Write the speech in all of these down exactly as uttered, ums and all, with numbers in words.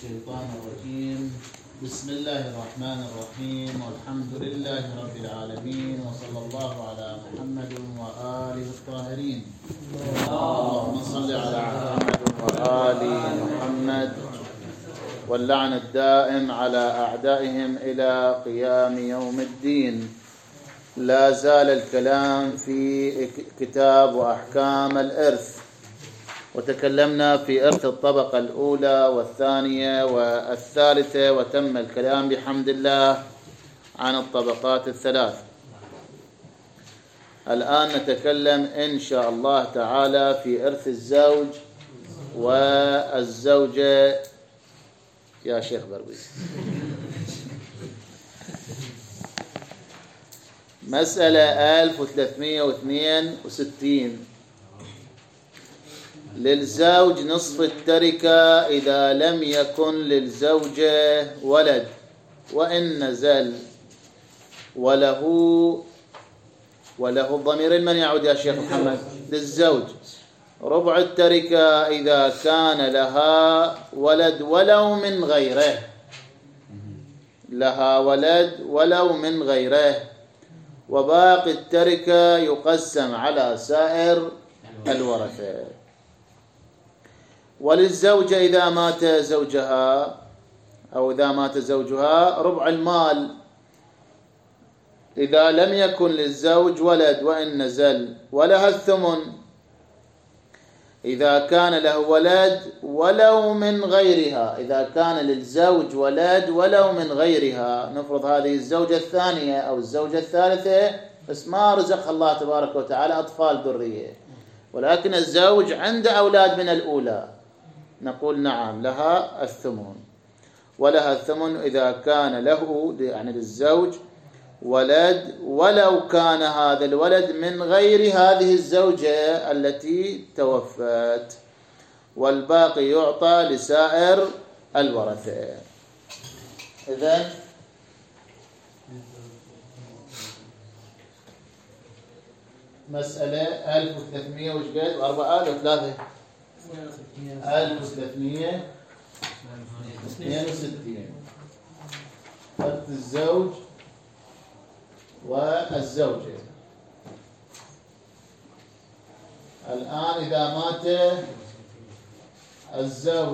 الشيطان الرجيم. بسم الله الرحمن الرحيم، والحمد لله رب العالمين، وصلى الله على محمد وآله الطاهرين. اللهم صل على محمد وآل محمد، واللعن الدائم على أعدائهم إلى قيام يوم الدين. لا زال الكلام في كتاب وأحكام الإرث، وتكلمنا في إرث الطبقة الأولى والثانية والثالثة، وتم الكلام بحمد الله عن الطبقات الثلاث. الآن نتكلم إن شاء الله تعالى في إرث الزوج والزوجة. يا شيخ برويز، مسألة ألف وثلاثمئة واثنين وستين. للزوج نصف التركة إذا لم يكن للزوجة ولد وإن نزل، وله وله الضمير من يعود يا شيخ محمد؟ للزوج. ربع التركة إذا كان لها ولد ولو من غيره، لها ولد ولو من غيره. وباقي التركة يقسم على سائر الورثة. وللزوجة إذا مات زوجها أو إذا مات زوجها ربع المال إذا لم يكن للزوج ولد وإن نزل. ولها الثمن إذا كان له ولد ولو من غيرها، إذا كان للزوج ولد ولو من غيرها. نفرض هذه الزوجة الثانية أو الزوجة الثالثة بس ما رزق الله تبارك وتعالى أطفال ذرية، ولكن الزوج عنده أولاد من الأولى، نقول نعم لها الثمن. ولها الثمن إذا كان له يعني للزوج ولد ولو كان هذا الولد من غير هذه الزوجة التي توفت، والباقي يعطى لسائر الورثة. إذن مسألة ألف وثلاثمئة وش قد؟ وأربعة آلاف وثلاثة ألف وثلاثمئة واثنين وستين. فرد الزوج والزوجة. الآن إذا مات الزوج،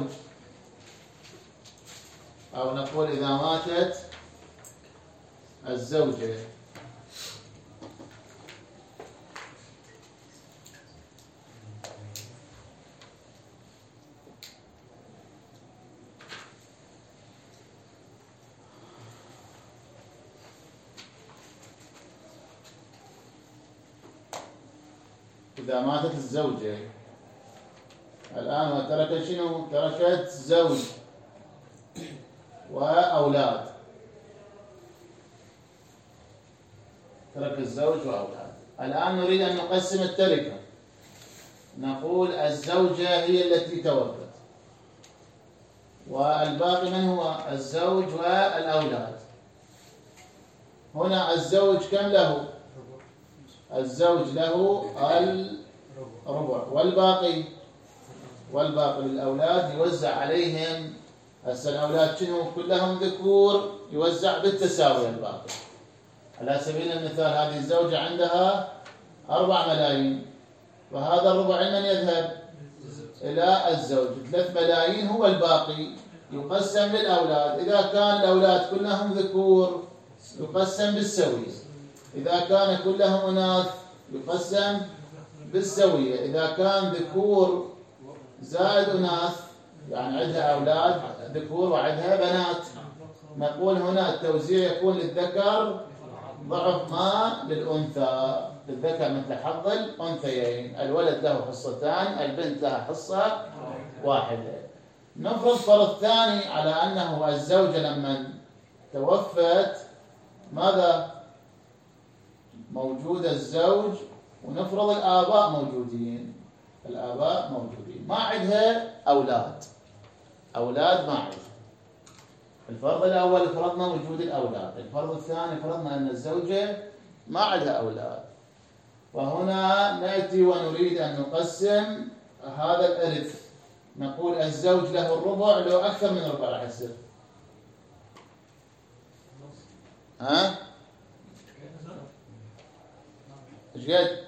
أو نقول إذا ماتت الزوجة، إذا ماتت الزوجة الآن وتركت شنو؟ تركت زوج وأولاد. ترك الزوج وأولاد. الآن نريد أن نقسم التركة. نقول الزوجة هي التي توفت، والباقي من هو؟ الزوج والأولاد. هنا الزوج كم له؟ الزوج له الربع، والباقي والباقي للأولاد يوزع عليهم. هسه الأولاد شنو؟ كلهم ذكور، يوزع بالتساوي الباقي. على سبيل المثال هذه الزوجة عندها أربع ملايين، فهذا الربع من يذهب؟ إلى الزوج. ثلاث ملايين هو الباقي، يقسم للأولاد. إذا كان الأولاد كلهم ذكور يقسم بالسوية، إذا كان كلهم أناث يقسم بالسوية. إذا كان ذكور زائد أناث يعني عندها أولاد ذكور وعندها بنات، نقول هنا التوزيع يكون للذكر ضعف ما للأنثى. للذكر مثل حظ الأنثيين، الولد له حصتان، البنت لها حصة واحدة. نفرض فرض ثاني على أنه الزوجة لما توفت ماذا؟ موجود الزوج، ونفرض الآباء موجودين. الآباء موجودين، ما عندها أولاد، أولاد ما عندها. الفرض الأول فرضنا وجود الأولاد، الفرض الثاني فرضنا أن الزوجة ما عندها أولاد. وهنا نأتي ونريد أن نقسم هذا الإرث. نقول الزوج له الربع، لو أكثر من ربع راح يصير. ها؟ ايش قد؟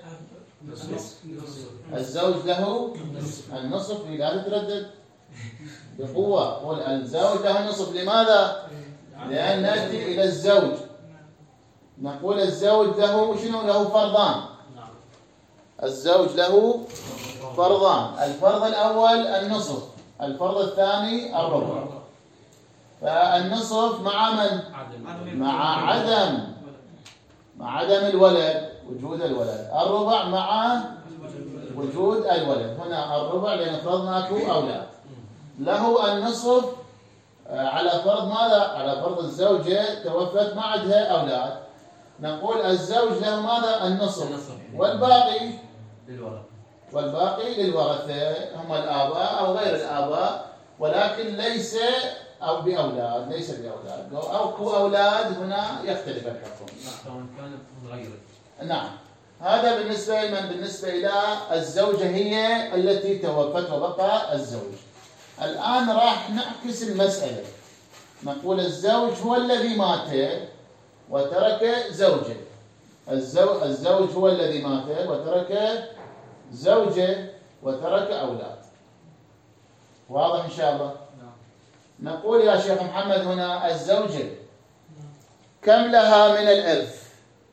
الزوج له النصف. لا تتردد بقوة، قول الزوج له النصف. لماذا؟ لأن نأتي إلى الزوج نقول الزوج له شنو؟ له فرضان. الزوج له فرضان، الفرض الأول النصف، الفرض الثاني الربع. فالنصف مع من؟ مع عدم مع عدم الولد، وجود الولد. الربع مع وجود الولد. هنا الربع لأن فرضنا اكو أولاد. له النصف على فرض ماذا؟ على فرض الزوجة توفت ما عندها أولاد. نقول الزوج له ماذا؟ النصف، والباقي للورثة والباقي للورثة، هم الآباء أو غير الآباء، ولكن ليس أو بأولاد، ليس بأولاد. لو أو أولاد هنا يختلف الحكم. سواء كانت متغيرة. نعم. هذا بالنسبة لمن؟ بالنسبة إلى الزوجة هي التي توفت وبقى الزوج. الآن راح نعكس المسألة، نقول الزوج هو الذي مات وترك زوجة. الزوج, الزوج هو الذي مات وترك زوجة وترك أولاد. واضح إن شاء الله؟ نقول يا شيخ محمد هنا الزوجة كم لها من الإرث؟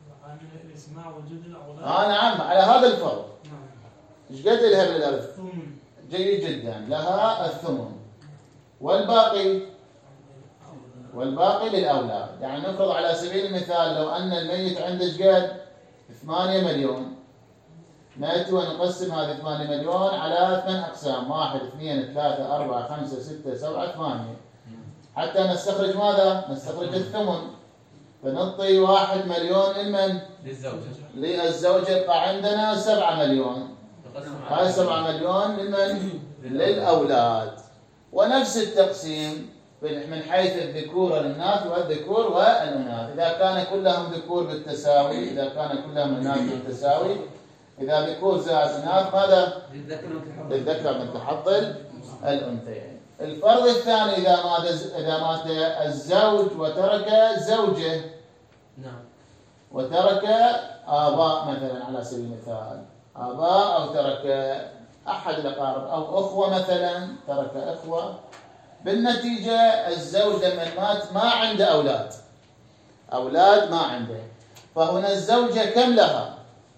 آه نعم، على هذا الفرض. ايش قد لها من الإرث؟ جيد جدا، لها الثمن. والباقي والباقي للأولاد. يعني نفرض على سبيل المثال لو أن الميت عنده قد ثمانية مليون، نأتي ونقسم هذه ثمانية مليون على ثمان أقسام، واحد اثنين ثلاثة أربعة خمسة ستة سبعة ثمانية، حتى نستخرج ماذا؟ نستخرج الثمن. فنعطي واحد مليون لمن؟ للزوجة. للزوجة. يبقى عندنا سبعة مليون. هاي سبعة مليون لمن؟ للأولاد. ونفس التقسيم من حيث الذكور للإناث والذكور والإناث. إذا كان كلهم ذكور بالتساوي، إذا كان كلهم إناث بالتساوي، إذا ذكور زائد إناث ماذا؟ للذكر من تحط الأنثيين. الفرض الثاني إذا مات إذا مات الزوج وترك زوجة، نعم، وترك آباء مثلا على سبيل المثال، آباء أو ترك أحد الأقارب أو أخوة مثلا، ترك أخوة. بالنتيجة الزوج لما مات ما عنده أولاد، أولاد ما عنده. فهنا الزوجة كم لها؟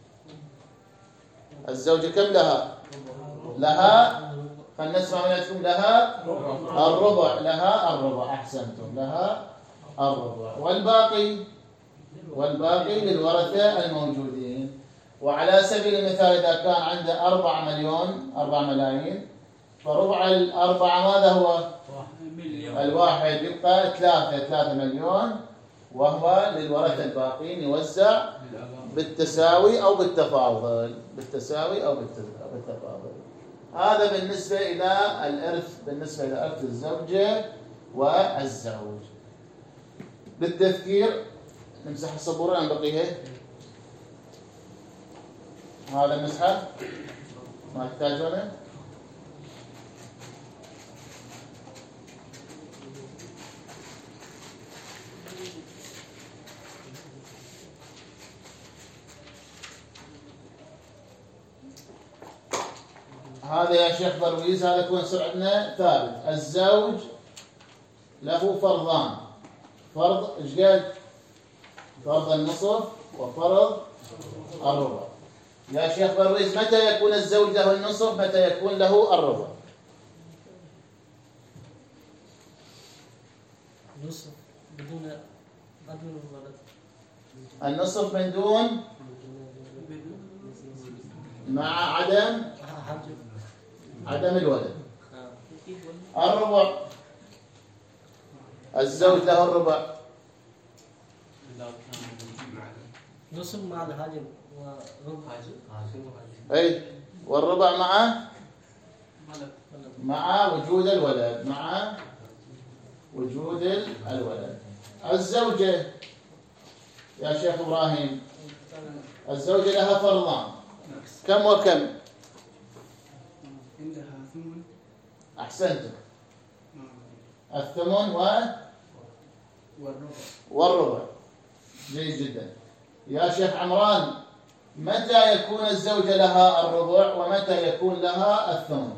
الزوجة كم لها؟ لها، خلنا نسمع منكم، لها الربع. لها الربع، أحسنتم، لها الربع. والباقي والباقي للورثة الموجودين. وعلى سبيل المثال إذا كان عنده أربعة مليون أربعة ملايين، فربع الأربعة ماذا هو؟ الواحد، يبقى ثلاثة ثلاثة مليون، وهو للورثة الباقين يوزع بالتساوي أو بالتفاضل، بالتساوي أو بالتفاضل. هذا بالنسبة إلى الإرث، بالنسبة إلى إرث الزوجة والزوج. للتذكير نمسح السبورة أم بقيها؟ هذا مسحة ما تحتاجونه. هذا يا شيخ برويز، هذا يكون يصير عندنا ثابت. الزوج له فرضان، فرض ايش قد؟ فرض النصف وفرض الربع. يا شيخ برويز متى يكون الزوج له النصف؟ متى يكون له الربع؟ نصف بدون بدون الولد. النصف من دون مع عدم عدم الولد. الربع الزوج له الربع. نصف مع الهاجم وربع. اي، والربع مع مع وجود الولد، مع وجود الولد. الزوجة يا شيخ إبراهيم، الزوجة لها فرضان، كم وكم؟ عندها ثمن. أحسنتم. الثمن و والربع. والربع. جيد جدا. يا شيخ عمران، متى يكون الزوجة لها الربع ومتى يكون لها الثمن؟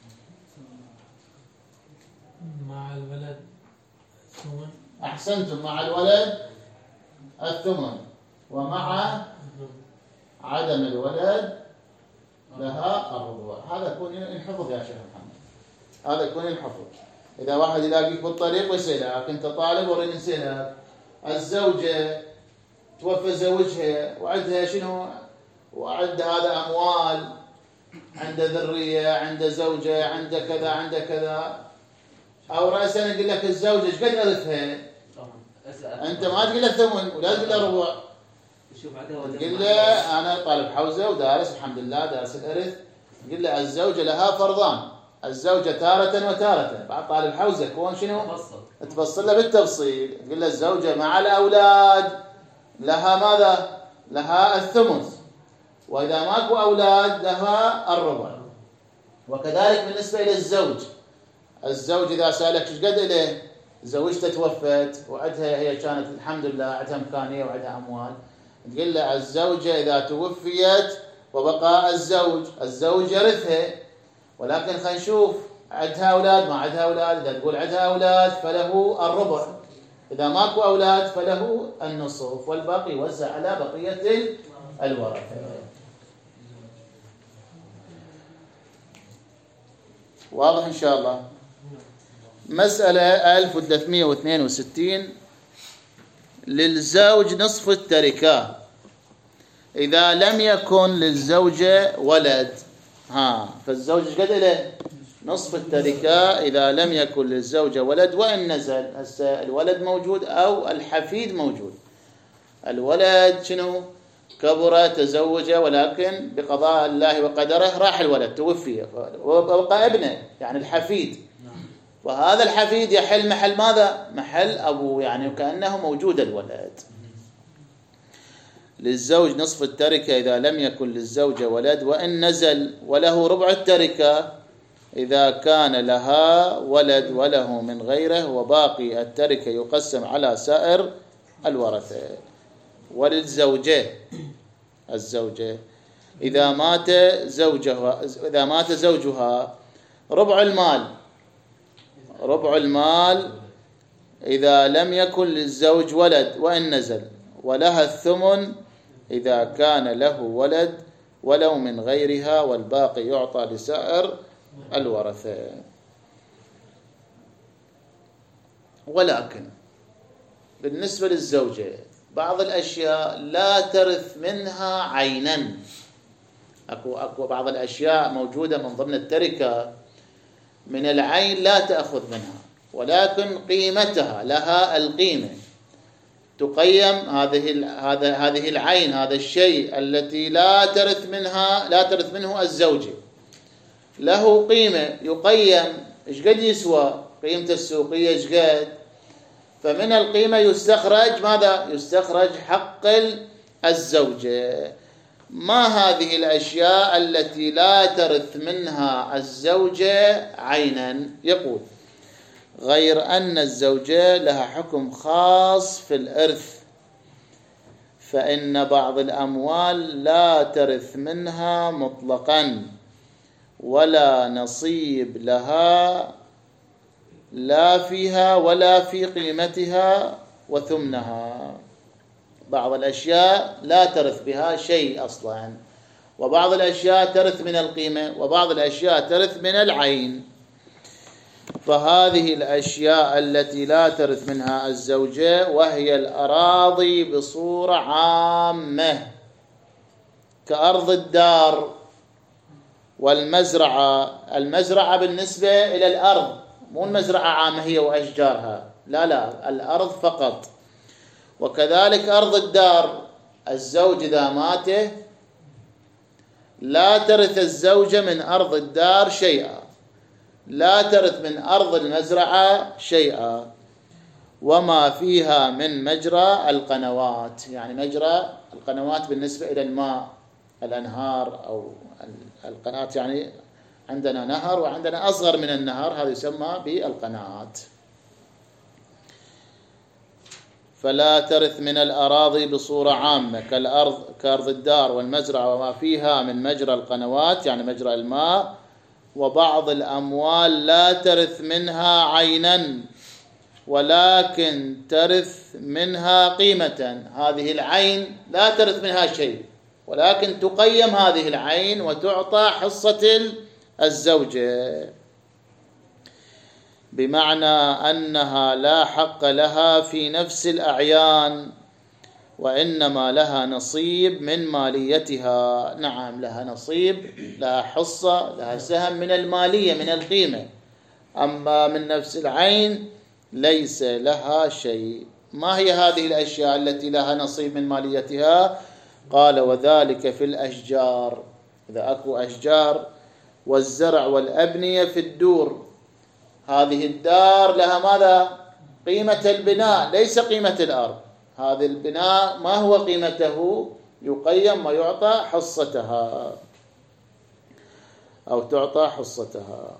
مع الولد الثمن. أحسنتم. مع الولد الثمن، ومع عدم الولد لها الربع. هذا يكون ينحفظ يا شيخ محمد، هذا يكون ينحفظ. إذا واحد يلاقيك بالطريق ويسألك أنت طالب وريني نسألك، الزوجة توفى زوجها وعندها شنو؟ وعند هذا أموال، عنده ذرية، عنده زوجة، عنده كذا، عنده كذا، أو رأسا يقول لك الزوجة ايش قد أرثها؟ أنت ما تقول له ثمن ولا تقول له ربع، تقول له أنا طالب حوزة ودارس الحمد لله دارس الإرث، تقول له الزوجة لها فرضان، الزوجة تارة وتارة. بعد طالب حوزة كون شنو؟ تفصل له بالتفصيل، تقول له الزوجة مع الأولاد لها ماذا؟ لها الثمن، وإذا ماكو أولاد لها الربع. وكذلك بالنسبة إلى الزوج، الزوج إذا سألك ايش قد له؟ زوجته توفت وعندها، هي كانت الحمد لله عندها إمكانية وعندها أموال، تقول له الزوجة إذا توفيت وبقى الزوج، الزوج يرثها، ولكن خلينا نشوف عندها أولاد ما عندها أولاد. إذا تقول عندها أولاد فله الربع، إذا ماكو أولاد فله النصف، والباقي يوزع على بقية الورثة. واضح إن شاء الله. مسألة ألف وثلاثمئة واثنين وستين. للزوج نصف التركة إذا لم يكن للزوجة ولد. ها فالزوج قد له نصف التركة إذا لم يكن للزوجة ولد وإن نزل. هسه الولد موجود أو الحفيد موجود. الولد شنو؟ كبر تزوج، ولكن بقضاء الله وقدره راح الولد توفي وبقى ابنه يعني الحفيد، وهذا الحفيد يحل محل ماذا؟ محل أبوه، يعني كأنه موجود الولد. للزوج نصف التركة إذا لم يكن للزوجة ولد وإن نزل، وله ربع التركة إذا كان لها ولد وله من غيره، وباقي التركة يقسم على سائر الورثة. وللزوجة الزوجة إذا مات زوجها إذا مات زوجها ربع المال ربع المال إذا لم يكن للزوج ولد وإن نزل، ولها الثمن إذا كان له ولد ولو من غيرها، والباقي يعطى لسائر الورثة. ولكن بالنسبة للزوجة بعض الأشياء لا ترث منها عينا. أكو أكو بعض الأشياء موجودة من ضمن التركة من العين لا تأخذ منها، ولكن قيمتها لها القيمة، تقيم هذه هذا هذه العين، هذا الشيء التي لا ترث منها لا ترث منه الزوجة، له قيمة، يقيم ايش قد يسوى، قيمته السوقية ايش قد، فمن القيمة يستخرج ماذا؟ يستخرج حق الزوجة. ما هذه الأشياء التي لا ترث منها الزوجة عينا؟ يقول غير أن الزوجة لها حكم خاص في الإرث، فإن بعض الأموال لا ترث منها مطلقا ولا نصيب لها لا فيها ولا في قيمتها وثمنها. بعض الأشياء لا ترث بها شيء أصلا، وبعض الأشياء ترث من القيمة، وبعض الأشياء ترث من العين. فهذه الأشياء التي لا ترث منها الزوجة وهي الأراضي بصورة عامة كأرض الدار والمزرعة. المزرعة بالنسبة إلى الأرض، مو المزرعة عامة هي وأشجارها، لا لا، الأرض فقط. وكذلك أرض الدار، الزوج إذا مات لا ترث الزوجة من أرض الدار شيئا، لا ترث من أرض المزرعة شيئا، وما فيها من مجرى القنوات، يعني مجرى القنوات بالنسبة إلى الماء، الأنهار أو القناة، يعني عندنا نهر وعندنا أصغر من النهر، هذا يسمى بالقنوات. فلا ترث من الأراضي بصورة عامة كالأرض كأرض الدار والمزرعة وما فيها من مجرى القنوات يعني مجرى الماء، وبعض الأموال لا ترث منها عينا ولكن ترث منها قيمة. هذه العين لا ترث منها شيء، ولكن تقيم هذه العين وتعطى حصة الزوجة، بمعنى أنها لا حق لها في نفس الأعيان، وإنما لها نصيب من ماليتها. نعم لها نصيب، لها حصة، لها سهم من المالية من القيمة، أما من نفس العين ليس لها شيء. ما هي هذه الأشياء التي لها نصيب من ماليتها؟ قال وذلك في الأشجار، إذا أكو أشجار، والزرع والأبنية في الدور. هذه الدار لها ماذا؟ قيمة البناء ليس قيمة الأرض. هذا البناء ما هو قيمته؟ يقيم ويعطى حصتها أو تعطى حصتها.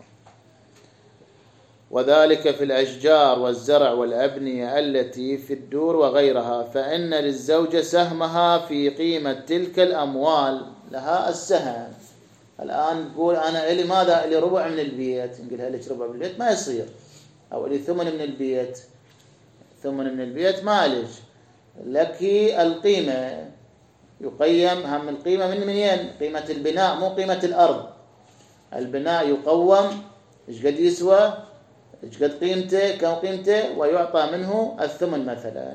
وذلك في الأشجار والزرع والأبنية التي في الدور وغيرها، فإن للزوجة سهمها في قيمة تلك الأموال، لها السهم. الآن تقول أنا إلي ماذا؟ إلي ربع من البيت، نقولها لك ربع من البيت ما يصير، أو إلي ثمن من البيت، ثمن من البيت ما لك، لك القيمة. يقيم هم القيمة من منين؟ قيمة البناء مو قيمة الأرض. البناء يقوم إيش قد يسوى، إيش قد قيمته، كم قيمته، ويعطى منه الثمن مثلا.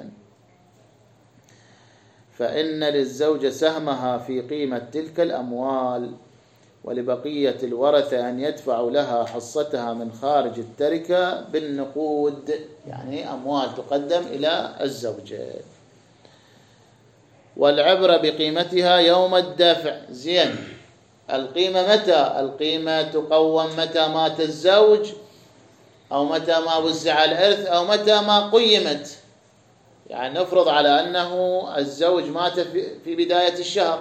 فإن للزوجة سهمها في قيمة تلك الأموال، ولبقية الورثة أن يدفعوا لها حصتها من خارج التركة بالنقود، يعني أموال تقدم إلى الزوجة. والعبرة بقيمتها يوم الدفع. زين، القيمة متى؟ القيمة تقوم متى مات الزوج، أو متى ما وزع الإرث، أو متى ما قيمت. يعني نفرض على أنه الزوج مات في بداية الشهر،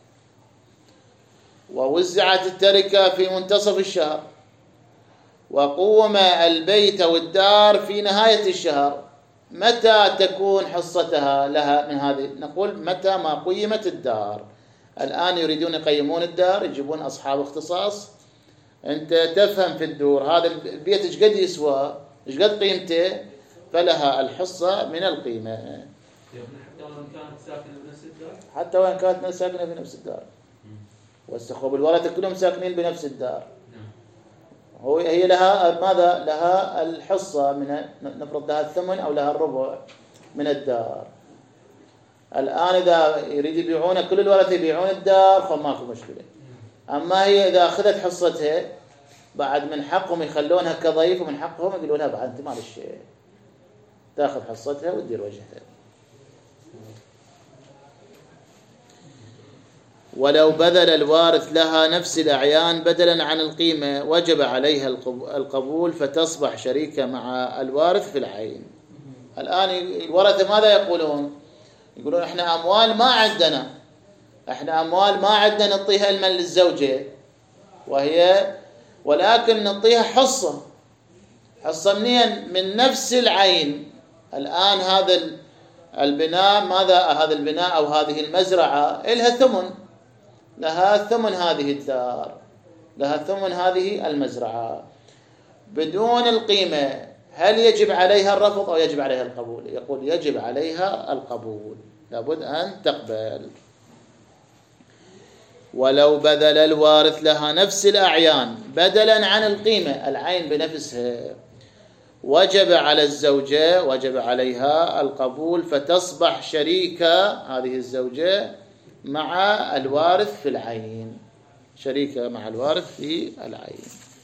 ووزعت التركة في منتصف الشهر، وقوم البيت والدار في نهاية الشهر، متى تكون حصتها لها من هذه؟ نقول متى ما قيمت الدار. الآن يريدون يقيمون الدار، يجيبون أصحاب اختصاص. أنت تفهم في الدور، هذا البيت إيش قد يسوى، إيش قد قيمته، فلها الحصة من القيمة. حتى وإن كانت ساكنة بنفس الدار، حتى وإن كانت ساكنة بنفس الدار، واستخوب الورثة كلهم ساكنين بنفس الدار، هو هي لها ماذا؟ لها الحصة من، نفرض لها الثمن أو لها الربع من الدار. الآن إذا يريد يبيعون، كل الورثة يبيعون الدار، فماكو مشكلة. أما هي إذا أخذت حصتها بعد من حقهم يخلونها كضيف، ومن حقهم يقولوا لها بعد أنت ما للشيء، تأخذ حصتها وتدير وجهها. ولو بذل الوارث لها نفس الأعيان بدلا عن القيمة وجب عليها القبول، فتصبح شريكة مع الوارث في العين. الآن الورثة ماذا يقولون؟ يقولون إحنا أموال ما عندنا، إحنا أموال ما عندنا نعطيها المال للزوجة، وهي ولكن نعطيها حصة. حصة منين؟ من نفس العين. الآن هذا البناء ماذا؟ هذا البناء أو هذه المزرعة لها ثمن، لها ثمن هذه الدار، لها ثمن هذه المزرعة. بدون القيمة هل يجب عليها الرفض أو يجب عليها القبول؟ يقول يجب عليها القبول، لابد أن تقبل. ولو بذل الوارث لها نفس الأعيان بدلا عن القيمة، العين بنفسها، وجب على الزوجة، وجب عليها القبول، فتصبح شريكة هذه الزوجة مع الوارث في العين، شريكة مع الوارث في العين.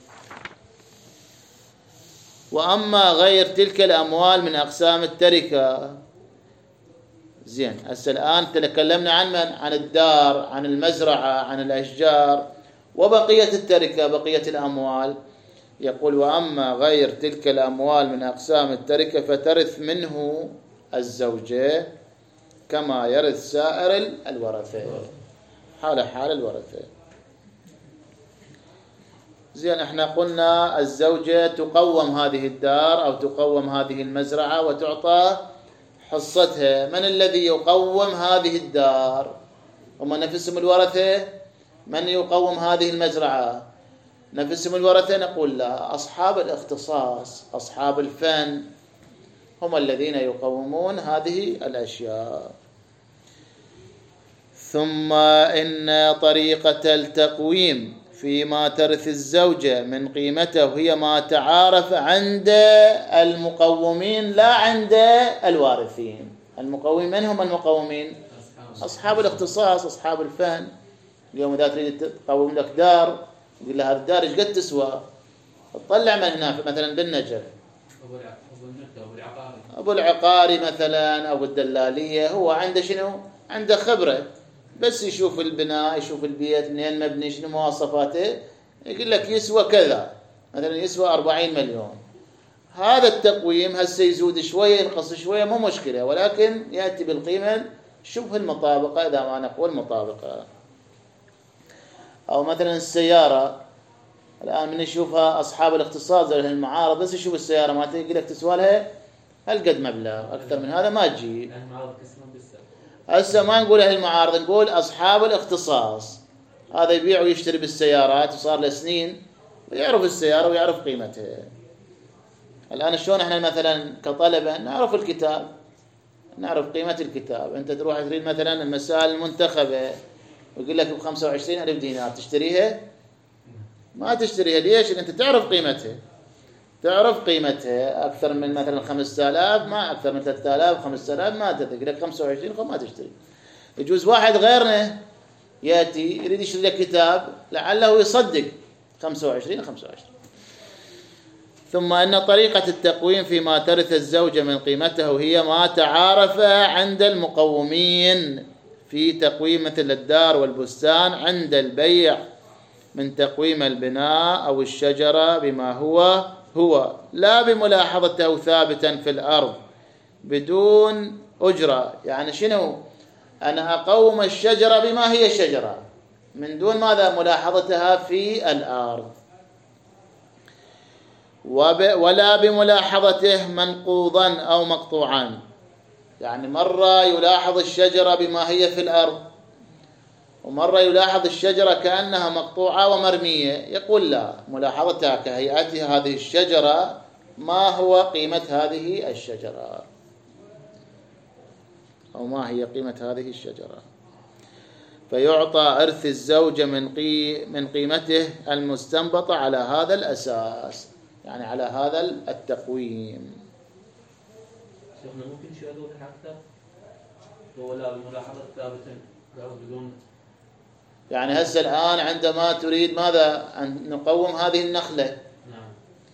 وأما غير تلك الأموال من أقسام التركة. زين، هسه الآن تكلمنا عن من؟ عن الدار، عن المزرعة، عن الأشجار، وبقية التركة بقية الأموال. يقول وأما غير تلك الأموال من أقسام التركة فترث منه الزوجة كما يرث سائر الورثة، حال حال الورثة. زين، احنا قلنا الزوجة تقوم هذه الدار أو تقوم هذه المزرعة وتعطى حصتها. من الذي يقوم هذه الدار؟ هم نفسهم الورثة؟ من يقوم هذه المزرعة؟ نفسهم الورثة؟ نقول لا، أصحاب الاختصاص، أصحاب الفن هم الذين يقومون هذه الأشياء. ثم إن طريقة التقويم فيما ترث الزوجة من قيمته هي ما تعارف عند المقومين لا عند الوارثين. المقومين من هم المقومين؟ أصحاب الاختصاص، أصحاب الفن. اليوم إذا تريد تقوم لك دار، يقول لها الدار ايش قد تسوى؟ تطلع من هنا مثلا بالنجف أبو العقاري مثلا أو الدلالية، هو عنده شنو؟ عنده خبرة، بس يشوف البناء، يشوف البيت منين مبني، شنو مواصفاته، يقول لك يسوى كذا، مثلا يسوى أربعين مليون. هذا التقويم هسه يزود شوية ينقص شوية مو مشكلة، ولكن يأتي بالقيمة شبه المطابقة إذا ما نقول مطابقة. أو مثلا السيارة الآن من يشوفها أصحاب الاختصاص زي المعارض، بس يشوف السيارة ما يقول لك تسوى لها هالقد مبلغ، أكثر من هذا ما تجي. هسه ما نقول أهل المعارض، نقول أصحاب الاختصاص. هذا يبيع ويشتري بالسيارات وصار له سنين ويعرف السيارة ويعرف قيمتها. الآن شلون احنا مثلا كطلبة نعرف الكتاب، نعرف قيمة الكتاب. أنت تروح تريد مثلا المسائل المنتخبة ويقول لك بخمسة وعشرين ألف دينار، تشتريها؟ ما تشتريها. ليش؟ أنت تعرف قيمتها، تعرف قيمتها أكثر من مثلا خمسة آلاف، ما أكثر من ثلاثة آلاف خمسة آلاف ما تدري لك خمسة وعشرين ما تشتري. يجوز واحد غيرنا يأتي يريد يشتري لك كتاب لعله يصدق خمسة وعشرين خمسة وعشرين. ثم أن طريقة التقويم فيما ترث الزوجة من قيمته هي ما تعارف عند المقومين في تقويم مثل الدار والبستان عند البيع من تقويم البناء أو الشجرة بما هو هو، لا بملاحظته ثابتا في الأرض بدون أجرة. يعني شنو؟ أنا أقوم الشجرة بما هي شجرة من دون ماذا؟ ملاحظتها في الأرض. ولا بملاحظته منقوضا أو مقطوعا، يعني مرة يلاحظ الشجرة بما هي في الأرض، ومرة يلاحظ الشجرة كأنها مقطوعة ومرمية. يقول لا، ملاحظتها كهيئتها هذه الشجرة ما هو قيمة هذه الشجرة، أو ما هي قيمة هذه الشجرة. فيعطى إرث الزوجة من قي من قيمته المستنبطة على هذا الأساس، يعني على هذا التقويم. شيخنا ممكن شيء أدوه أكثر ولا بملاحظة ثابتة بدون، يعني هسه الآن عندما تريد ماذا؟ أن نقوم هذه النخلة. نعم.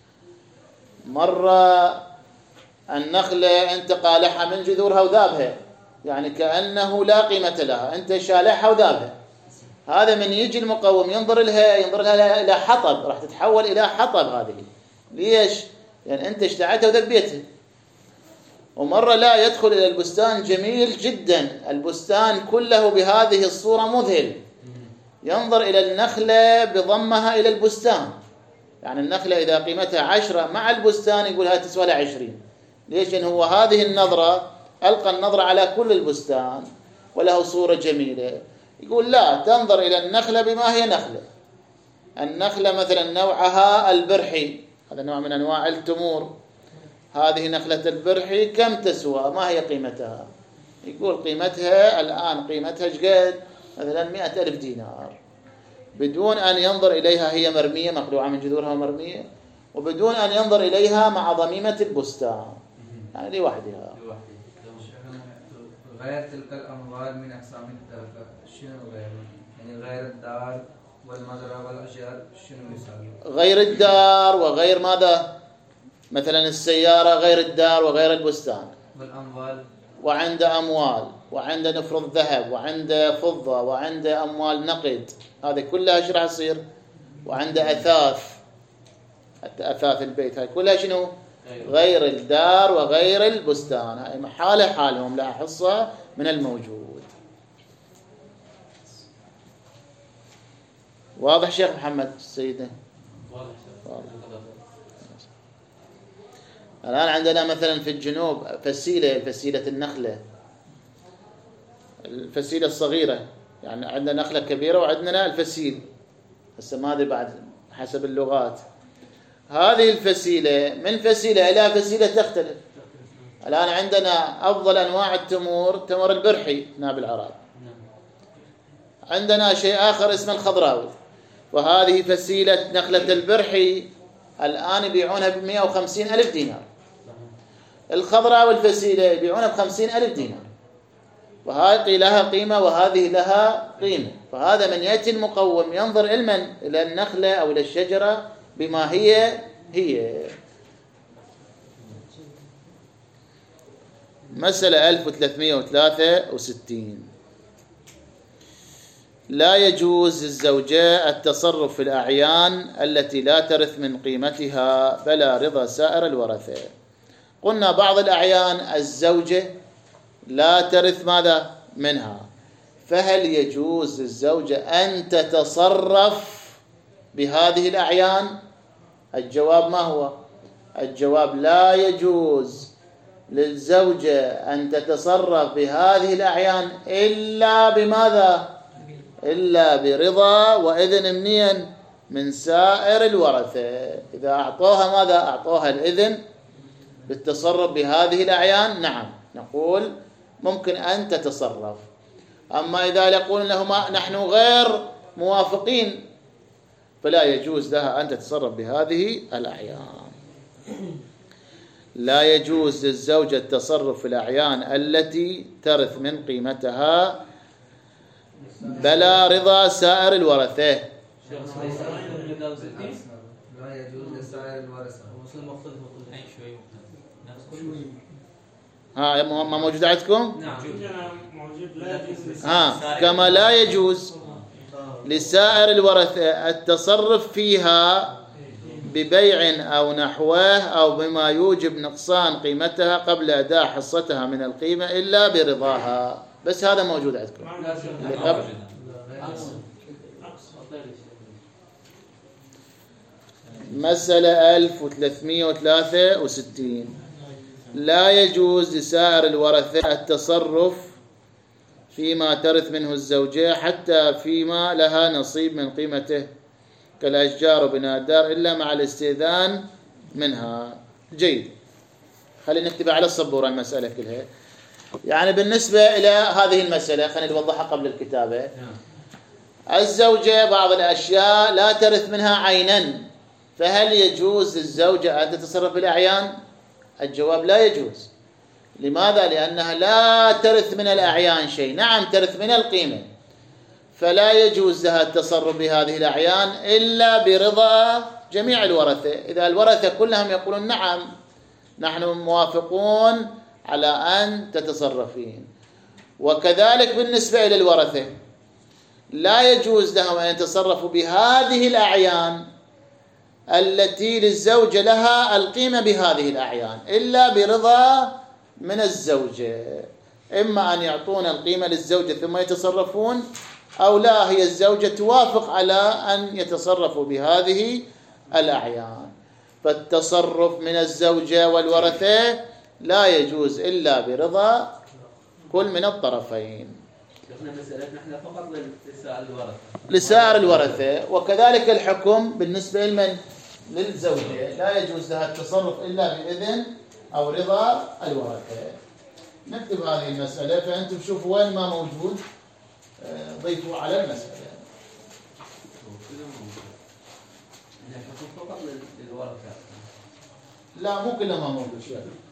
مرة النخلة أنت قالعها من جذورها وذابها، يعني كأنه لا قيمة لها، أنت شالعها وذابها. هذا من يجي المقوم ينظر لها ينظر لها إلى حطب، راح تتحول إلى حطب هذه. ليش؟ يعني أنت اشتعتها وذبيتها. ومرة لا، يدخل إلى البستان جميل جدا، البستان كله بهذه الصورة مذهل، ينظر إلى النخلة بضمها إلى البستان. يعني النخلة إذا قيمتها عشرة مع البستان يقول هاي تسوى لها عشرين. ليش؟ لأن هو هذه النظرة ألقى النظرة على كل البستان وله صورة جميلة. يقول لا، تنظر إلى النخلة بما هي نخلة. النخلة مثلا نوعها البرحي، هذا نوع من أنواع التمور. هذه نخلة البرحي كم تسوى؟ ما هي قيمتها؟ يقول قيمتها الآن قيمتها شقد؟ مثلا مئة ألف دينار، بدون أن ينظر إليها هي مرمية مقلوعة من جذورها مرمية، وبدون أن ينظر إليها مع ضميمة البستان، يعني لوحدها. غير تلك الأموال من أقسام التركة شنو غير؟ يعني غير الدار والمزرعة والأشجار شنو يساوي؟ غير الدار وغير ماذا؟ مثلا السيارة غير الدار وغير البستان. والأموال، وعند أموال، وعند نفرض ذهب، وعند فضة، وعند أموال نقد، هذه كلها ايش راح تصير؟ وعند أثاث، حتى أثاث البيت، هاي كلها شنو؟ غير الدار وغير البستان. هاي حالة حالهم لها حصة من الموجود. واضح شيخ محمد السيدة؟ واضح. الآن عندنا مثلا في الجنوب فسيلة فسيلة النخلة، الفسيلة الصغيرة، يعني عندنا نخلة كبيرة وعندنا الفسيل، هسه ما أدري بعد حسب اللغات. هذه الفسيلة من فسيلة إلى فسيلة تختلف. الآن عندنا أفضل أنواع التمور تمر البرحي هنا بالعراق، عندنا شيء آخر اسمه الخضراوي، وهذه فسيلة نخلة البرحي الآن يبيعونها بمئة وخمسين ألف دينار، الخضراوي الفسيلة يبيعونها بخمسين ألف دينار، وهذه لها قيمة وهذه لها قيمة. فهذا من يأتي المقوم ينظر علما إلى النخلة أو إلى الشجرة بما هي هي. مسألة ألف وثلاثمئة وثلاثة وستين. لا يجوز للزوجة التصرف في الأعيان التي لا ترث من قيمتها بلا رضا سائر الورثة. قلنا بعض الأعيان الزوجة لا ترث ماذا منها، فهل يجوز للزوجة أن تتصرف بهذه الأعيان؟ الجواب ما هو؟ الجواب لا يجوز للزوجة أن تتصرف بهذه الأعيان إلا بماذا؟ إلا برضا وإذن منين؟ من سائر الورثة. إذا أعطوها ماذا؟ أعطوها الإذن بالتصرف بهذه الأعيان، نعم نقول ممكن أن تتصرف. أما إذا يقول لهما نحن غير موافقين فلا يجوز لها أن تتصرف بهذه الأعيان. لا يجوز للزوجة التصرف في الأعيان التي ترث من قيمتها بلا رضا سائر الورثة. لا يجوز لسائر الورثة. ها ما موجود عندكم؟ نعم موجود. لا يجوز ها كما لا يجوز لسائر الورثة التصرف فيها ببيع أو نحوه أو بما يوجب نقصان قيمتها قبل أداء حصتها من القيمة إلا برضاها. بس هذا موجود عندكم. مسألة ألف وثلاثمئة وثلاثة وستين. لا يجوز لسائر الورثة التصرف فيما ترث منه الزوجة حتى فيما لها نصيب من قيمته كالأشجار وبناء الدار إلا مع الاستئذان منها. جيد، خلينا نكتبها على السبورة المسألة كلها. يعني بالنسبة إلى هذه المسألة خلينا نوضحها قبل الكتابة. الزوجة بعض الأشياء لا ترث منها عينا، فهل يجوز للزوجة أن تتصرف بالأعيان؟ الجواب لا يجوز. لماذا؟ لأنها لا ترث من الأعيان شيء، نعم ترث من القيمة، فلا يجوز لها التصرف بهذه الأعيان إلا برضا جميع الورثة. إذا الورثة كلهم يقولون نعم نحن موافقون على أن تتصرفين. وكذلك بالنسبة إلى الورثة لا يجوز لهم أن يتصرفوا بهذه الأعيان التي للزوجة لها القيمة بهذه الأعيان إلا برضا من الزوجة. إما أن يعطون القيمة للزوجة ثم يتصرفون، أو لا هي الزوجة توافق على أن يتصرفوا بهذه الأعيان. فالتصرف من الزوجة والورثة لا يجوز إلا برضا كل من الطرفين. نحن فقط لسائر الورثة لسائر الورثة. وكذلك الحكم بالنسبة لمن؟ للزوجة لا يجوز لها التصرف إلا بإذن أو رضا الورثة. نكتب هذه المسألة، فأنتم شوفوا وين ما موجود ضيفوا على المسألة. الحكم فقط للورثة. لا مو كلها ما موجود.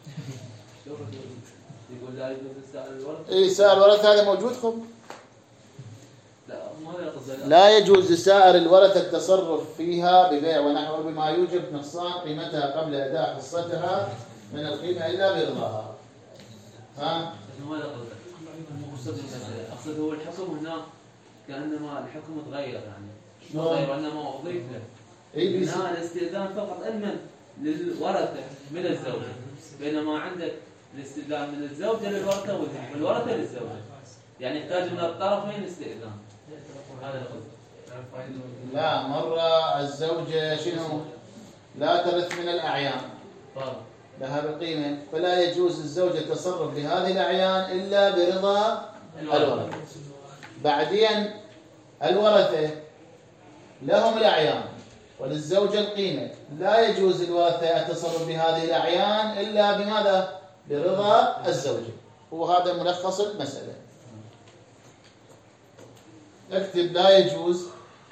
يقول لا يجوز لسائر الورثة. إيه سائر الورثة هذا موجود خب. لا ما هذا. لا يجوز لسائر الورثة التصرف فيها ببيع ونحو بما يوجب نقصان قيمتها قبل أداء حصتها من القيمة إلا برضاها. ها؟ ماذا قصدك؟ أقصد هو الحكم هنا كأنما الحكم تغير يعني. تغير وإنما أضيف له. إيه هنا الاستئذان فقط علما للورثة من الزوجة، بينما عندك الاستئذان من الزوجة للورثة والورثة للزوجة، يعني يحتاج من الطرفين استئذان. هذا القصد. لا، مرة الزوجة شنو؟ لا ترث من الأعيان، لها بقيمة، فلا يجوز الزوجة التصرف بهذه الأعيان إلا برضا الورثة. بعدين الورثة لهم الأعيان وللزوجة القيمة، لا يجوز الورثة التصرف بهذه الأعيان إلا بماذا؟ برضا الزوجة. وهذا ملخص المسألة. اكتب: لا يجوز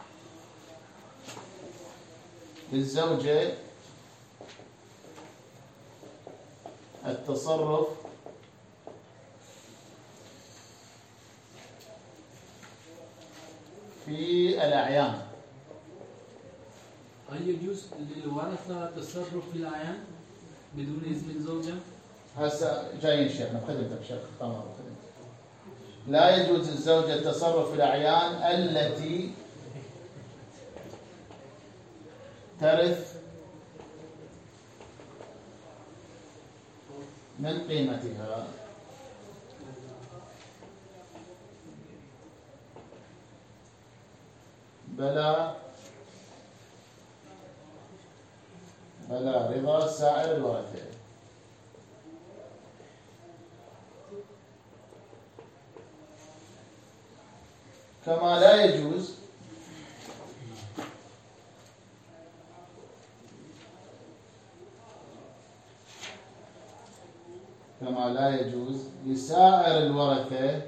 للزوجة التصرف في الأعيان. هل يجوز للورثة التصرف في الأعيان بدون إذن الزوجة؟ هسه جايين شيخنا بخدمتك شيخ قمر بخدمتك. لا يجوز للزوجة التصرف في الأعيان التي ترث من قيمتها. بلا بلا رضا سائر الورثة. كما لا يجوز كما لا يجوز لسائر الورثة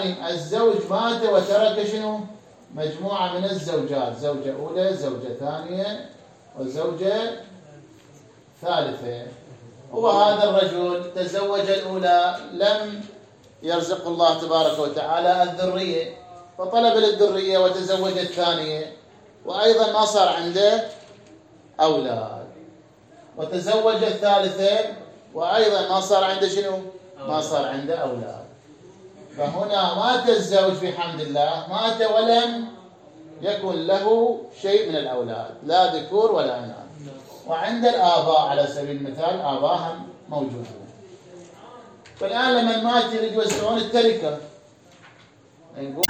لكن الزوج مات وترك شنو؟ مجموعة من الزوجات، زوجة أولى، زوجة ثانية، وزوجة ثالثة. وهذا الرجل تزوج الأولى، لم يرزق الله تبارك وتعالى الذرية، فطلب للذرية وتزوج الثانية، وأيضا ما صار عنده أولاد، وتزوج الثالثة وأيضا ما صار عنده شنو؟ ما صار عنده أولاد. فهنا مات الزوج بحمد الله، مات ولم يكن له شيء من الأولاد، لا ذكور ولا إناث. وعند الآباء على سبيل المثال آباهم موجودون. فالآن لما مات يريد يوزعون التركة، يقول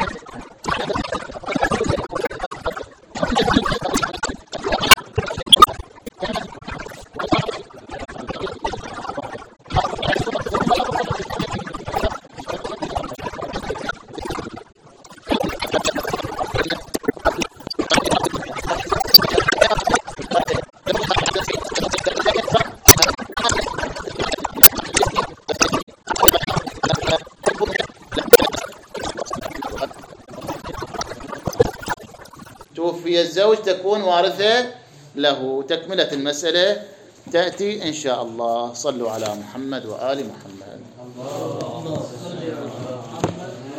توفي الزوج تكون وارثة له. تكملة المسألة تأتي إن شاء الله. صلوا على محمد وآل محمد. الله